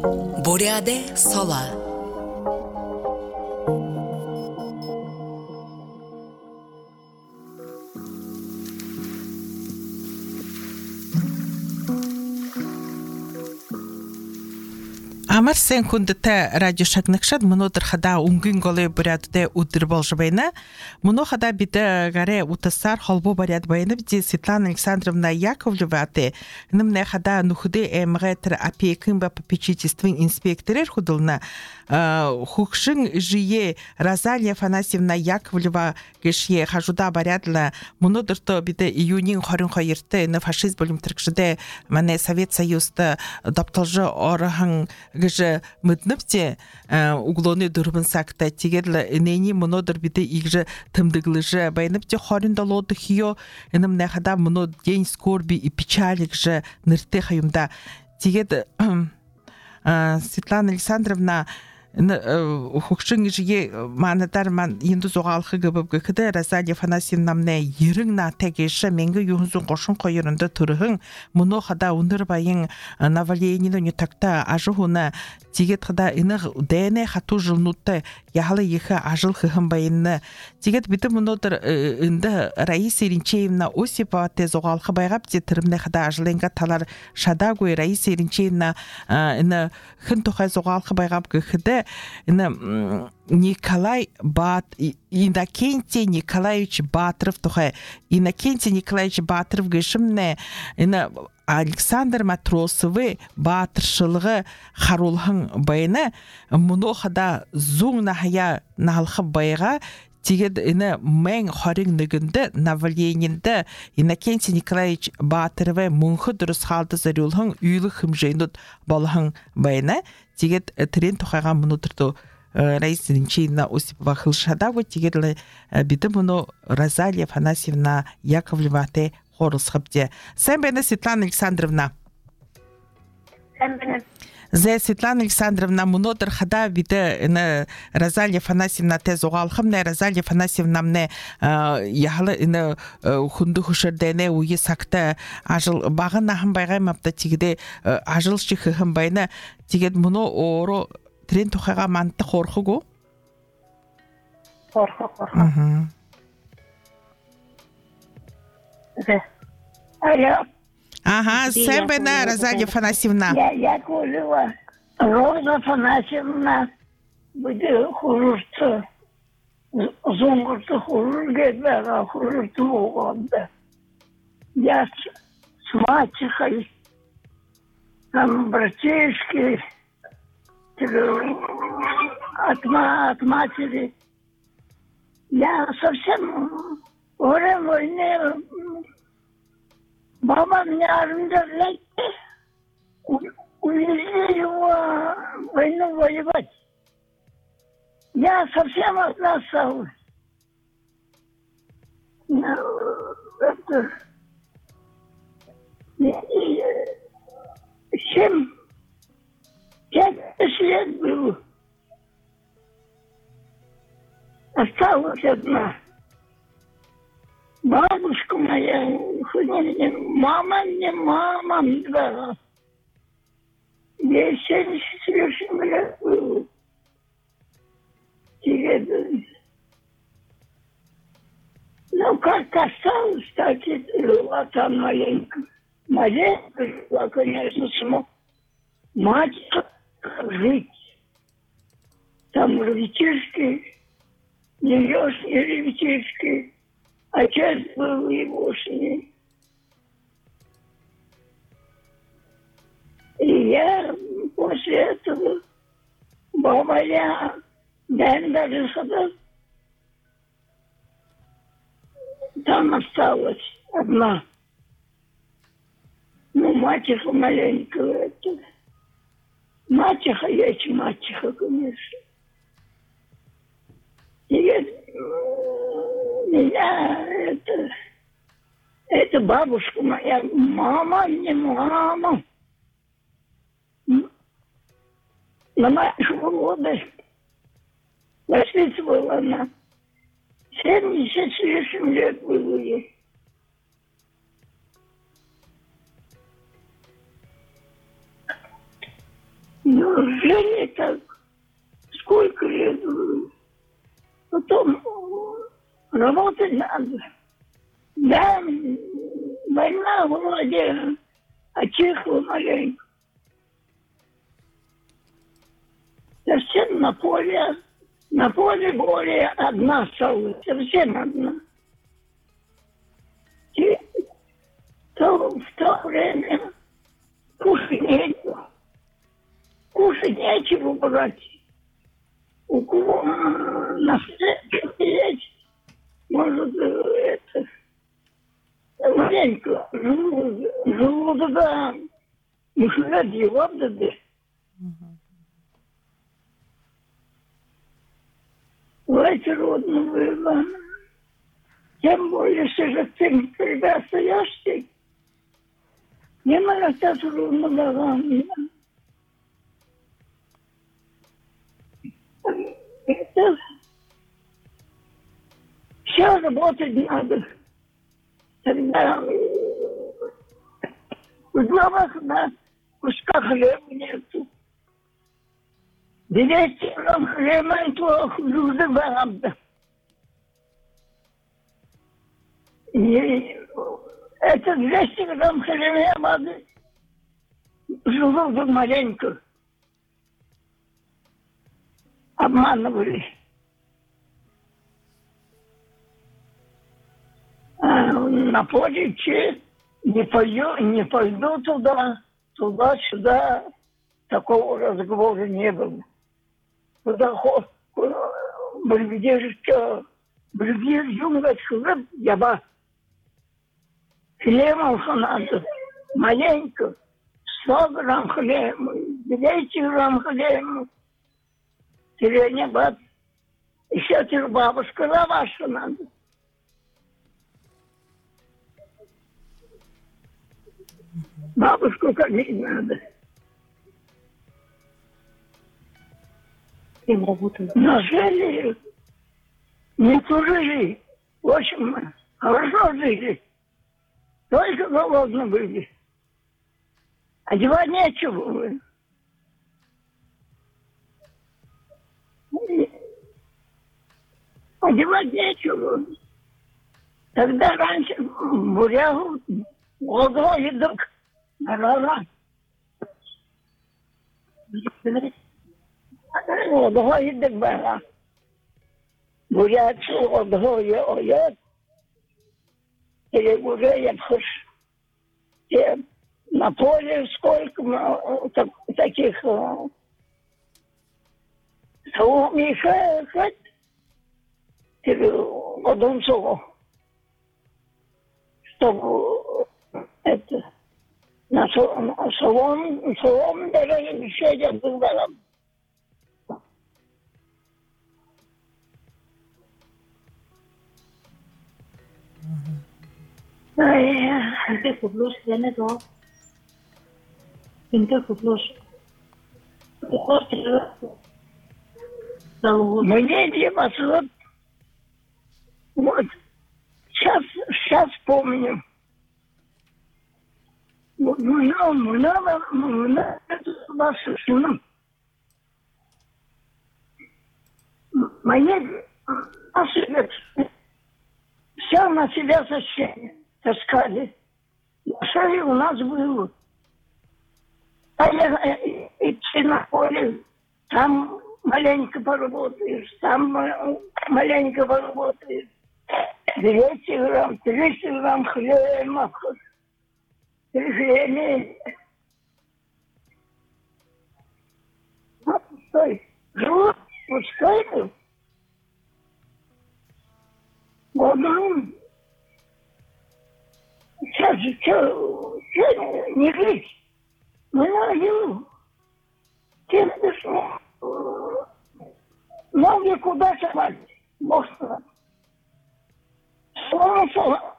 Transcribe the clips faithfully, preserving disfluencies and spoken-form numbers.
Буряде сола. Амар sen күндтэй радио шагнагшад мөнөдөр хада өнгөн голой бурядтай өдөр болж байна. Мөнө хада бид гарэ утасаар холбоо буряд байна. Би Светлана Александровна Яковлеватэй нэмнэ хада нүхдэ эмгэтэр опекин ба попечительствын инспекторэр худулна хукшин жие Розалия Афанасьевна Яковлева гэшье хажуда барядла мөнөдөртөө бид июнийн двадцать хоёрт энэ фашист болимтрэгшдэ манай Совет Союзд доптолжо орхан гэж мэднэвчээ углооны дөрвөн сагта тэгээд энэний мөнөдөр бид игж тэмдэглэж байнавч двадцать долларууд хиё энэм нахада мөнөд день скор би печали гэж нэртэй хаюмда тэгээд Светлана Александровна хөгшин жигээ манадар ман инду зугаалхыг гэбэхдэ Розалия Афанасьевна намнэ ерэн наатай гэш мэнгэ юунзун гошин хоёрнд төрхөн мөнө хада өндөр баян навалений нү такта ажихуна тэгээд хада энэ дэнэ хату жылнуудтай яхала их ажил хэхэн баян тэгээд бид мөнөдөр энд Раиса Иринчеевна Осиповатай зугаалх байгав чи тэрмнэ хада ажлынга талар шадаагүй Раиса Иринчеевна энэ хэн тухай зугаалх байгав гэхдэ энэ Николай Бат Иннокентий Николаевич Батров тухай Иннокентий Николаевич Батров гэшмнэ энэ Александр Матросовы Батршылғы харулхан байна мөнө хада зүүн нахая налхы байга тэгээд энэ мен двадцать нэгт наваленийнд Иннокентий Николаевич Батровы мөнхөд дөрөс хаалда зориулхан үйлэх хэмжээнд болгон байна тэгээд тэрийн тухайга мөнөдөртөө Раиса Иринчеевна Осипова хылшадагу тэгээд бид мөнө Розалия Афанасьевна Яковлеватэй хорусхабде сайн байна Светлана Александровна сайн байна Зэ Светлана Александровна мөнөдөр хада бид энэ Розалия Афанасьевна тэ зугаалхам нэ Розалия Афанасьевна мне яхала энэ хүндө хөшөрдэнэ үе сагта ажил баган нахан байгаа юм апта тигдэ ажил чих хэм байна тэгээд мөнө оро трен тухайга манта хорхогу хорхог хорхог Зэ ая Ага, сайн байна Розалия Афанасьевна. Я Яковлева Роза Афанасьевна bude хурурт зонгорт хурурге бага хурурт угонда. Я с мачехой там братишки от, от матери. Я совсем горе войны Мама меня арендовала, увезли его в войну воевать. Я совсем одна осталась. Это... Семь, пять лет было. Осталась одна. Бабушка моя, мама не мама, да. Ей семьдесят с лишним лет было. Теперь, ну, как осталось, так и жила там маленько. Маленько жила, конечно, смог. Мать жить. Там ребятишки, ее ребятишки. Отец был его с ней. И я после этого, мама, я, я даже сюда, там осталась одна. Ну, мачеха маленькая. Это. Мачеха, есть мачеха, конечно. И я, меня это, это бабушка моя, мама, не мама. На нашего года воспитывала она. семьдесят с лишним лет было ей. Неужели так? Сколько лет? Потом работать надо. Да, война вроде отихла маленько. Совсем на поле, на поле более одна стала, совсем одна. И то, в то время кушать нечего. Кушать нечего брать. У кого на встрече есть, может, это, маленько, желудок, да, мышля делать, да. Вечеродно было. Тем более, что же ты, когда остаешься, не могу так трудно было. Это все работать надо. Тогда в домах на куска хлеба нету. двести грамм хлеба и то люди гораздо. И это двести грамм хлеба надо. Желудок маленько. Обманывали. А на поле не пойду, не пойду туда, туда-сюда. Такого разговора не было. Куда ход, где же что, где юнгать хлеб, яба. Хлеба надо, маленько, сто грамм хлеба, двести грамм хлеба. Тебе бат, еще тебе бабушка лаваша надо. Бабушку кормить надо. Кем работают? Но жили, не тужили. В общем, хорошо жили. Только голодны были. Одевать нечего было. Одевать нечего. Тогда раньше бурягу голодал едок. Рара. Голодал едок бара. Бурячу голодал едок. Или буряк хош. На поле сколько так, таких солом еще хоть одинцово, чтобы это на солом солом даже еще я был баром. Inte fotblås, den är bra. Inte fotblås. Мне девятьсот. Вот. Сейчас, сейчас помню. Много, много, много ваших сынов. Мои наши все на себя зачем таскали. Шаги у нас было. А я идти на поле, там маленько поработаешь, там маленько поработаешь. двести грамм, триста грамм хлеба, хлеба. Вот пустой. Живот пустой был. Вот он. Сейчас же что, не жить. Мы найдем. Тем что ноги куда совать? Бог сказал. Солнце.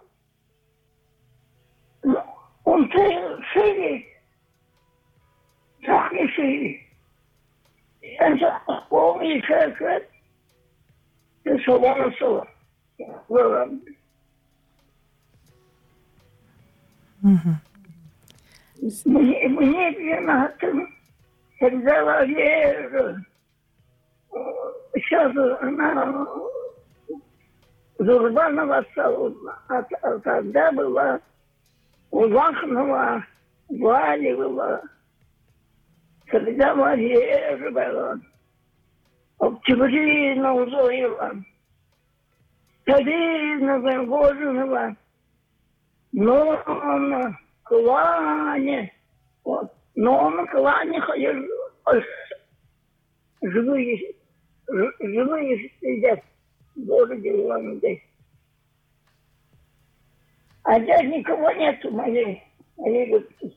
Он ты шире. Так не шире. Это полный шаг. Ты солнце. Угу. Мне, мне двенадцать, когда Валера, сейчас она Зурбанова осталась, а, а тогда была Улахнова, Валева, когда Валера была, Октябрина Узоева, Тарина Загожинова, Норма, Кланя, вот, Норма, Кланя, живые, живые сидят в городе Улан-Удэ. А здесь никого нету моей, моей дочки.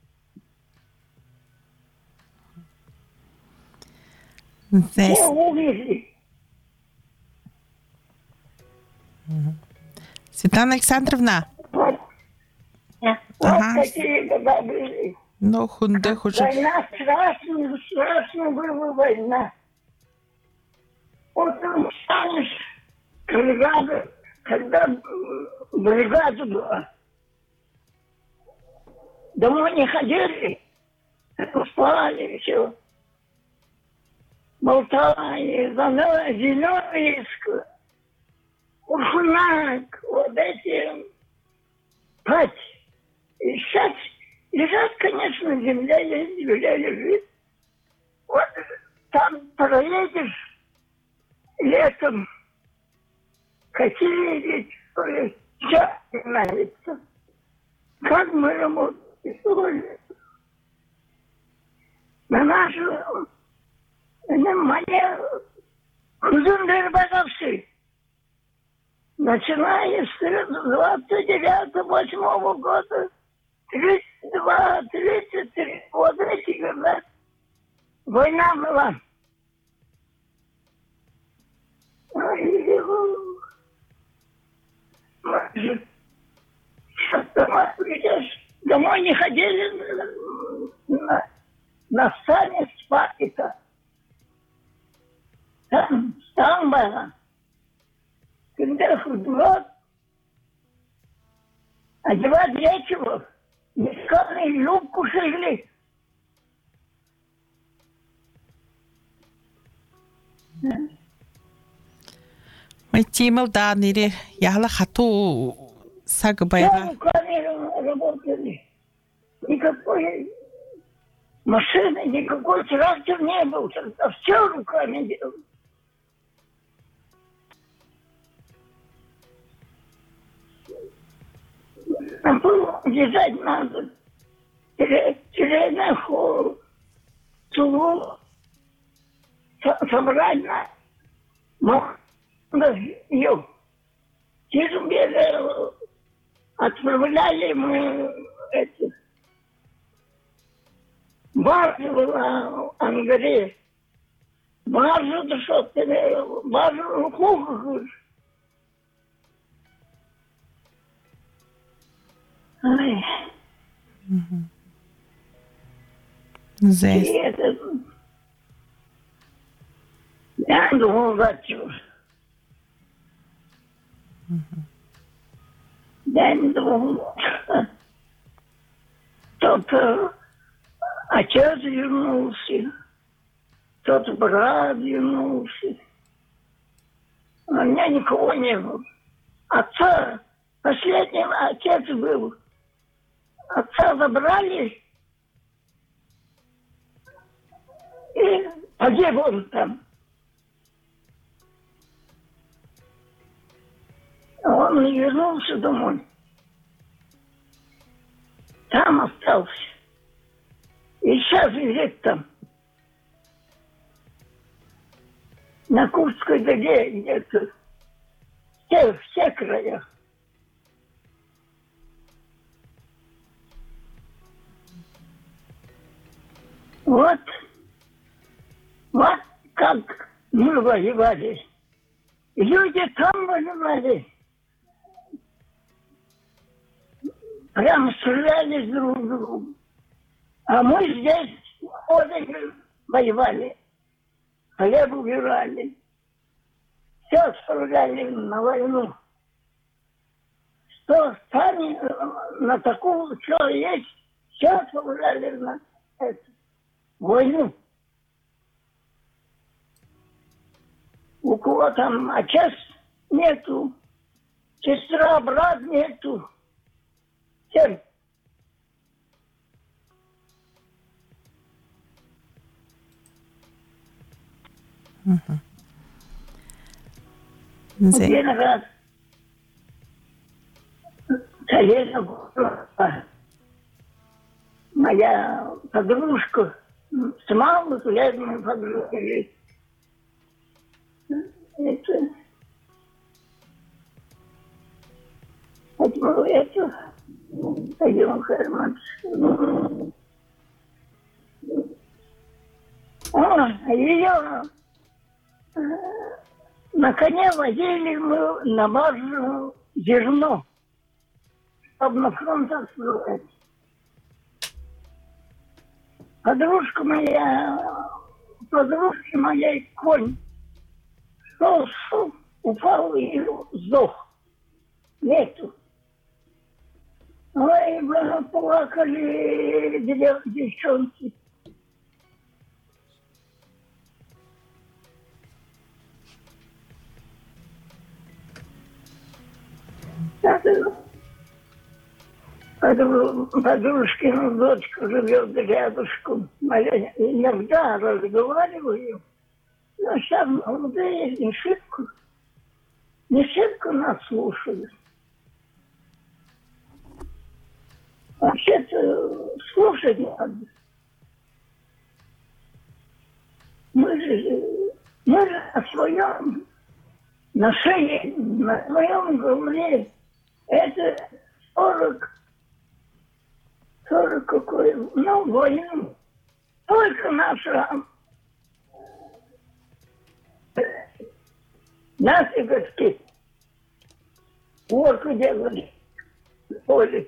Здесь... Все увезли. Светлана Александровна. Вот, Да. вот Ага. какие года были. Ну, хунде хуже. Война страшная, страшная была война. Вот там станешь, бригада, когда бригада была. Домой не ходили, спали, все. Болтали, Зеленоильск, Урхунак, вот эти пать. И сейчас лежат, конечно, земля есть, земля лежит. Вот там проедешь летом, какие ведь все нравится. Как мы работаем. На нашу, на мои художественные базовцы, начиная с двадцать девятого восьмого года, тридцать два тридцать три года эти года, война была. Домой не ходили на, на сане спать-то. Там, там было. Когда футбол, одевать нечего. Мешками юбку шили. Ой, Тимел, да, нире, яла хату сагбайга. Все руками работали. Никакой машины, никакой трактор не был. А все руками делали. А было держать надо. Теренаху, тулу, собрать надо. Ее. Теперь отправляли мы эти баржу была Ангаре. Баржу, да что ты, баржу в кухах. Ай. Здесь. И это... Я думал, зачем. Я не думал. Тот отец вернулся, тот брат вернулся. У меня никого не было. Отца, последний отец был. Отца забрали, и погиб он там. Он не вернулся домой. Там остался. И сейчас лежит там. На Курской дуге где-то. Все, все края. Вот. Вот как мы воевали. Люди там воевали. Прямо стреляли друг в друга. А мы здесь ходили, воевали. Хлеб убирали. Все отправляли на войну. Что сами на такую, что есть, все отправляли на это. войну. У кого там отец нету, сестра, брат нету. Всем. Один раз колено было. Моя подружка с мамой, летней подружкой. Это, это, это, пойдем, Herman. А, ее на коне возили мы на базу зерно, чтобы на фронт отслужить. Подружка моя, подружки моей конь шел, шел, упал и сдох. Нету. Ой, мы плакали девчонки. Подружкина дочка живет рядышком. Иногда разговариваю, но сейчас молодые не шибко, не шибко нас слушают. Вообще-то слушать надо. Мы же, мы же на своем, на шее, на своем голове. Это сорок, сорок какой, ну, войну. Только наша насыпочки work делали в поле.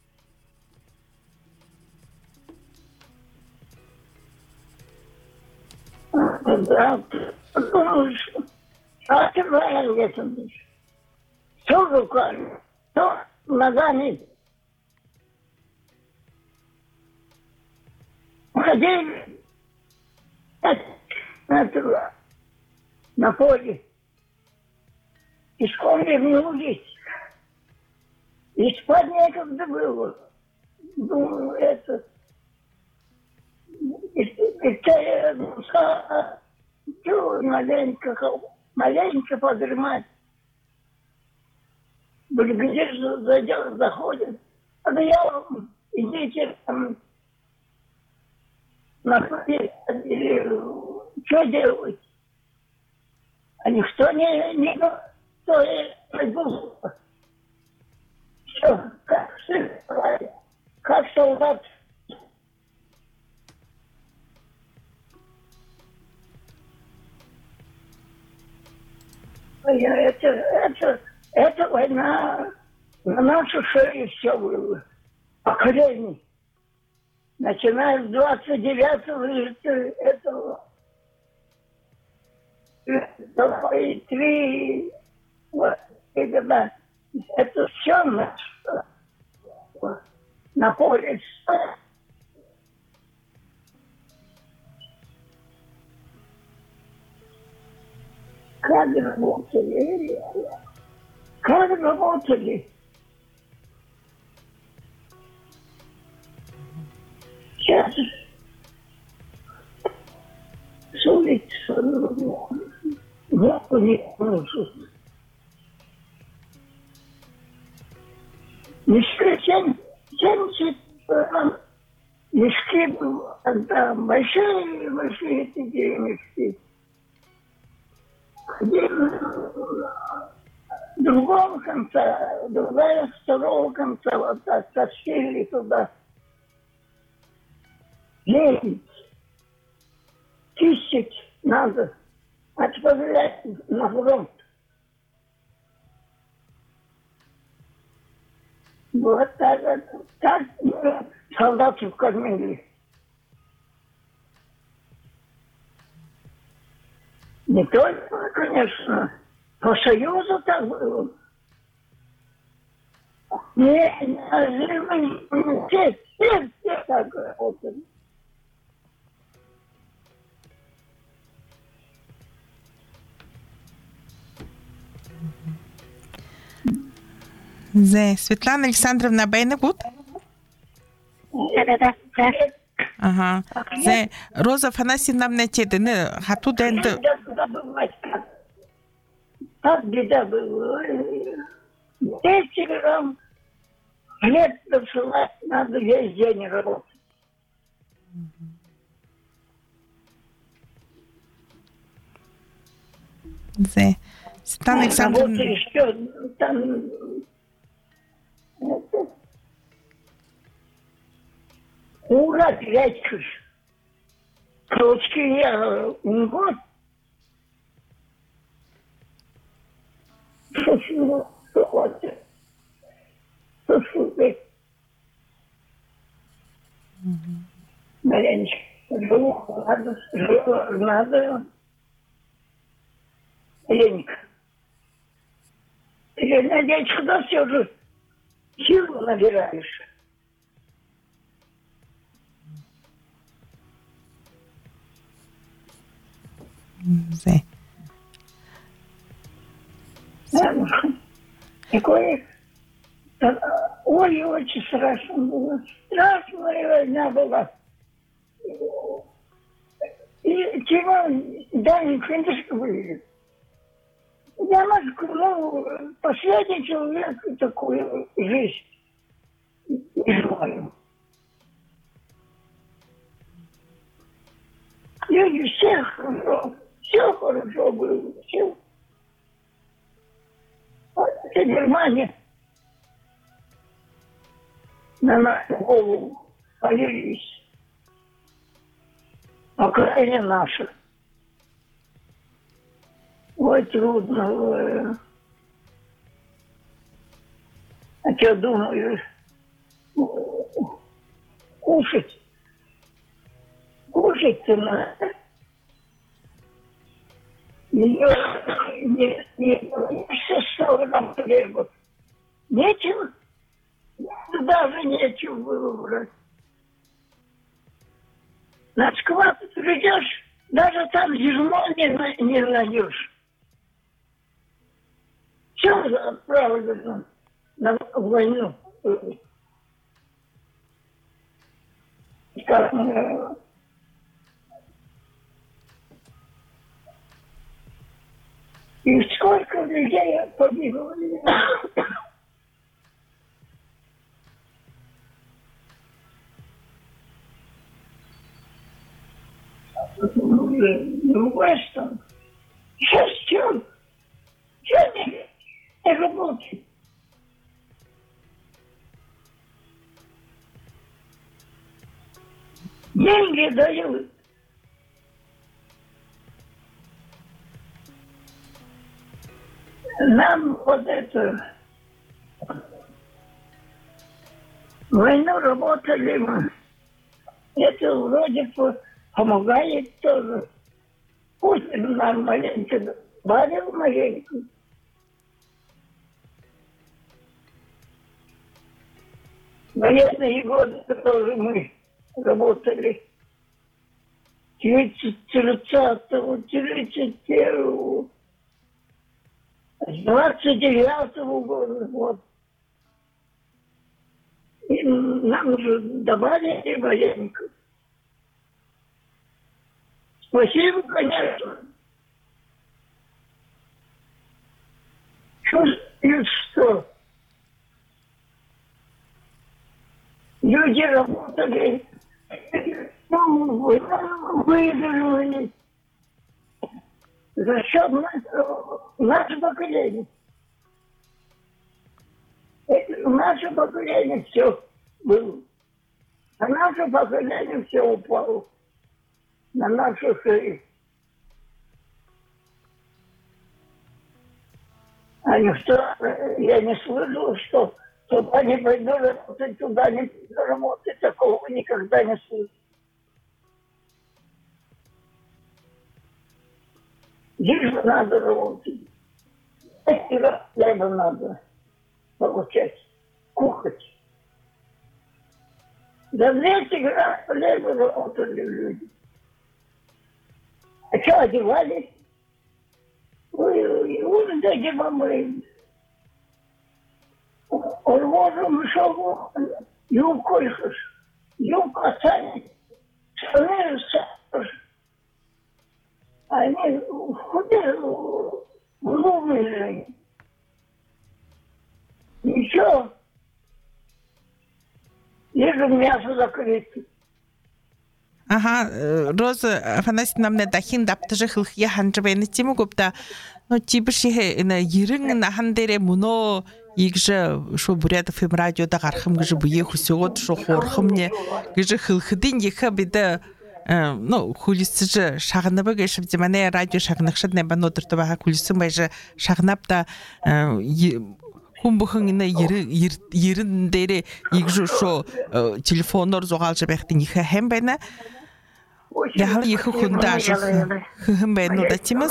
Да, думаешь, а ты правильно летом будешь. Все руками, то ногами. Ходили на, на поле. Пешком вернулись. И спать некогда было. Думаю, это... Маленько, маленько подремать. Где же заходят? Одеялом идите там на хвосте или что делать? А никто не, не кто не придумал. Все, как сын, как солдат. Это, это, это война на нашу шею все было. Поколение. Начиная с двадцать девятого этого и три вот, года. Это все наше. На поле. Как работали, как работали. Сейчас с улицы нету никого. Мешки семьдесят, мешки тогда большие, большие такие мешки. С другого конца, другая, с второго конца, вот так, тащили туда. Лезть, чистить надо, отправлять на фронт. Вот так, так солдатов кормили. Не только, конечно, по Союзу так было. Не, не, все, все, все так работали. Зе, Светлана Александровна Бейна будет? Да-да-да. Да. Ага. Зе, Роза Афанасьевна мне теды, не, хату денду. Беда забывать как. Как беда была. Вечером хлеб досылать надо весь день работать. Зе, Светлана А вот Александровна. еще там... это, Ура, гречка. Короче, я un год. Что хочет. Что Марянечка, живу, надо, живу, надо. Ленька. Ты, надеюсь, куда все же силу набираешь. Зе. Такое... Ой, очень страшно было. Страшная война была. И чего Даник Финтушка были. Я, ну, последний человек такую жизнь не знаю. Люди все хорошо, все хорошо было, все. Это Германия на нашу голову полились. Окраина наша. Ой, трудно. А что думаешь? Кушать. Кушать-то надо. Не, не, не, все стало нам хлеба. Нечего? Даже нечего было брать. На склад придешь, даже там зерно не, не найдешь. Все отправили на, на войну. Как, э, и сколько людей погибло. Ну, Вестон. Сейчас что? Что не, не работает? Деньги дают. Нам вот это... Войну работали мы. Это вроде бы помогает тоже. Путин нам маленько добавил маленько. Военные годы тоже мы работали. тридцать тридцатого, тридцать первого, с двадцать девятого года. Вот. И нам уже добавили маленько. Спасибо, конечно. Чувствуют, что люди работали, ну, выигрывали за счет нашего, нашего поколения. Это наше поколение все было. А наше поколение все упало на нашу шею. А никто, я не слышал, что туда не пойду работать, туда не пойду работать. Такого никогда не слышал. Здесь же надо работать. Это хлеба надо получать, кушать. За двести грамм хлеба работали люди. А что, одевались? Ой, ой, ужин дайте помыть. Олвозом шел юбкой, юбка царь, шалер, они худели, глубые. Ничего. Ежу мясо закрыто. Ага, Роза Афанасьевна мне дахин даптыжы хылхия ханжабайны тему гопта. Но тибиши на ерин на хандере муно игже шо бурятов им радиода гархым гыжы буе хусиот шо хорхымне гыжы хылхыдин еха биде ну хулисыжы шагыныбы гышып демане радио шагыныкшыд не бан отырты баха хулисын байжы шагынапта хумбухын ерин дере игже шо телефонор зогалжы бэхтин еха хэм байна яхал еха хундажы хым байна да тимас.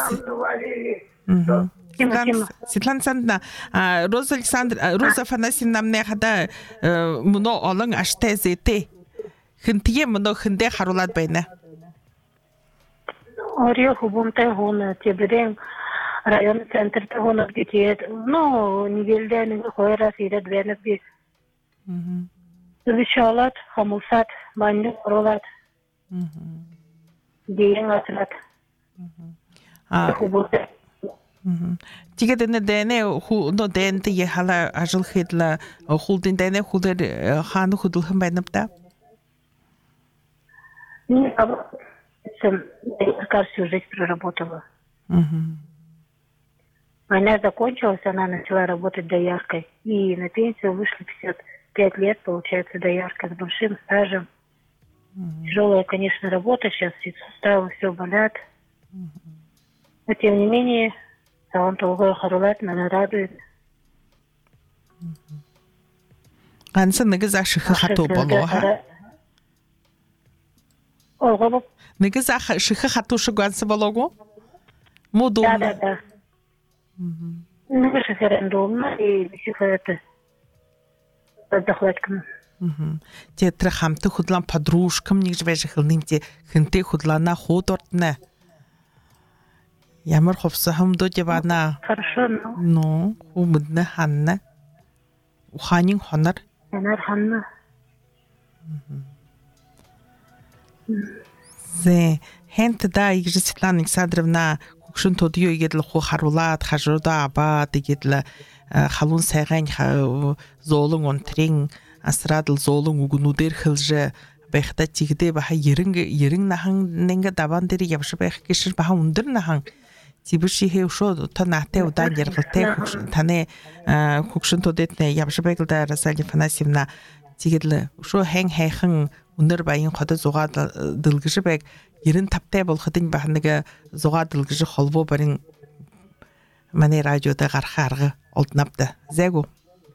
Светлана Александровна, Роза Александровна, Роза Афанасьевна мне хада муно олон аште зете. Хынтие муно хынде харулат байна. Ореху бумтай гона теберем район центр гона где ну невелден хойра сире двенек би. Мгм. Вишалат, хамусат, баню ролат. Мгм. Дейин атлат. Мгм. А Тиге дене дене ху но денте ехала ажыл хидла хулдин дене хулдер хану худулхын байнапта. Не, как всю жизнь проработала. Война закончилась, она начала работать дояркой. И на пенсию вышла пятьдесят пять лет, получается, доярка с большим стажем. Тяжелая, конечно, работа, сейчас все суставы, все болят. Но тем не менее, он толгой харулат, меня радует. Ганса нигез ашыхы хату болуға. Олға бұл? Нигез ашыхы хату шыгуансы болуға? Муду? Да, да, да. Нигез референдумна и всех это отдохлаткам. Те трахамты худлан подружкам нигез вежі хылным те хынты худлана ходортна. Ямар хопсахым до дебана. Хорошо, ну. Ну, умыдны ханна. Уханин хонар. Ханар ханна. Зе, хэнт да игжи Светлана Александровна кукшын тодио игедл ху харулат, хажырда абад игедл халун сайгань золын онтрин асрадл золын угунудер хылжы бэхта тигде баха еринг ерин нахан ненга даван дери явшы бэх кишир баха ундыр нахан тибиши хе шо та нахте удан яргылте тане кукшын тодетне явшы бэглда Роза Афанасьевна тигедл шо хэн хэхэн ундыр байын хода зуга дылгыжы бэг ерин таптай болхыдын бахныга зуга дылгыжы холбо барин мане радиода гархаргы олднапты. Зэгу.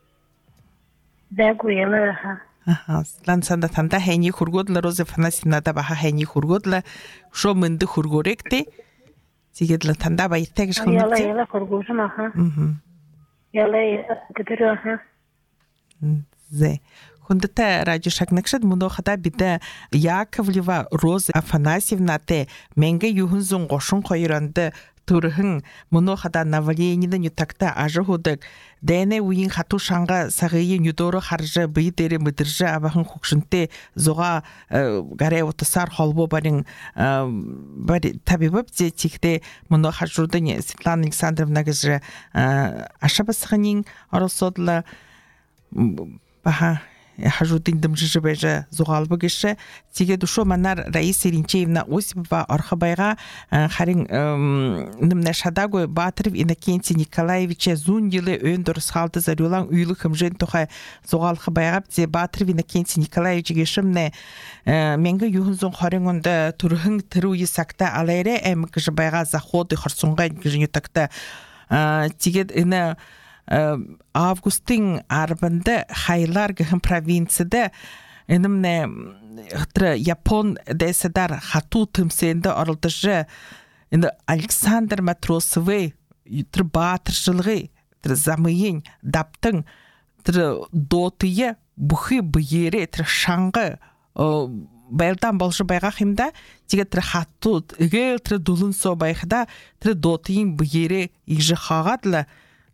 Зэгу елы ха. Аха, лансанда танда хэни хургодла Роза Афанасьевна да баха хэни хургодла шо мынды хургоректе тигедла танда байттагыш хылмыкте. Елы елы хургожым аха. Мгм. Елы гыдыры аха. Зе. Хундата радио шагнакшад мунохада биде Яковлева Роза Афанасьевна те менге юхунзун гошун койранды турхын мунохада наваленинен ютакта ажыхудык дене уин хату шанга сагыйы нюдору харжы быйдери мыдыржы абахын хукшынте зога гаре отасар холбо барин бари табибып зе тикте мунохажурдын Светлана Александровна гыжы ашабасханин аросодла баха хажудин дымжы бежа зугалбы гышы тиге душо манар Раиса Иринчеевна Осипова архабайга харин нымна шадагой Батыров Иннокентий Николаевича зундилы өндөрс халды зарюлан уйлы хымжен тоха зугал хабайга бзе Батыров Иннокентий Николаевич гешимне менге юхунзун харинонда турхын тыруи сакта алайре эм гыжбайга заходы харсунга гыжын ютакта тиге ина августин арбында хайлар гын провинцияда энемне хтра Япон деседар хату тымсенде орылдыжы енді Александр Матросовый тр батыршылғы тр замыйын даптың тр дотые бухы бүйере тр шаңғы байлдан болжы байға химда тиге тр хату гел тр дулын со байхда тр дотыйын бүйере игжы хағадылы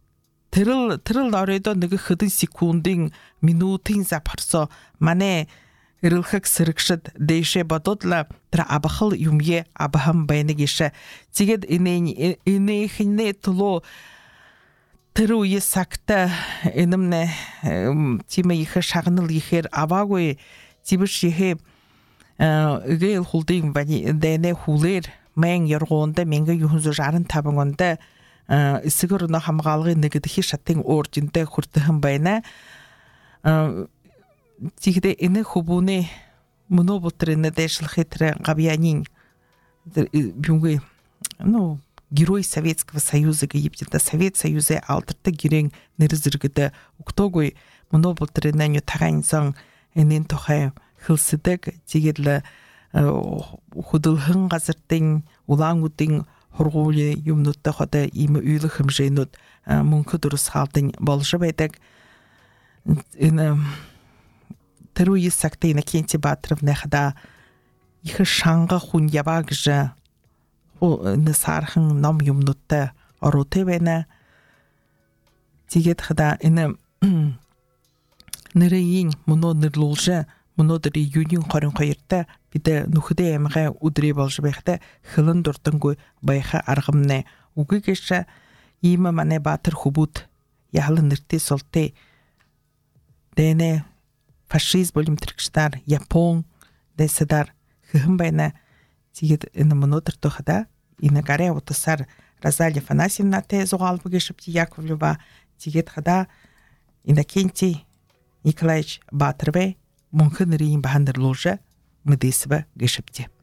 тэрэл тэрэл оройдо нэг хэдэн секундын минутын запарсо мане эрэлхэг сэрэгшэд дэшэ бододла тэр абахал юмье абахам байна гişэ тэгээд энэ энэхнэ туло тэр үе сакта энэмнэ тиме их шагнал ихээр аваагүй тибш ихэ эгэл хулдын бани дэнэ хулэр мен яргоонда менгэ юхэнзө шарын табан онда эсгэр нэ хамгаалгын нэг дэхи шатын ууржинтэй хүртэн байна тигдэ энэ хубуны мөнө ботрын дэшлэх хэтэр гавьянин бюнгэ ну Герой Советского Союза Египта Совет Союза алтарта гэрэн нэр зэрэгдэ октогой мөнө ботрын нэ тагансан энэн тохай хилсэдэг тэгээд хөдөлгөн газартын улаангуудын хургууль юмнуудтай хотой ийм үйлэх хэмжээнүүд мөнхөд дөрөс хаалдын болж байдаг энэ тэр үе сагтын Иннокентий Баатаровны хада их шанга хүн яваа гэж энэ сархан ном юмнуудтай ороотой байна. Тэгээд хада энэ нэрийн мөнө нэрлүүлж Өнөөдөр июнийн хорин хоёрт бид нүхдэ ямгаа өдрий болж байхдаа хилэн дурдангүй байха аргамнэ үгүйгээс ийм манай Баатар хүбүүд яалан нэртэй султэ дэнэ фашизм болимтрэгчдэр Япон дэсэдар хэхэн байна тэгээд энэ өнөөдөр тохда энэ гараа утасаар Розалия Афанасьевна тэ зугаалбыг шипти Яковлева тэгээд хада Иннокентий Николаевич Баатарбе мөнхөн нэрийн бахандар лууша мэдэсвэ гэшипти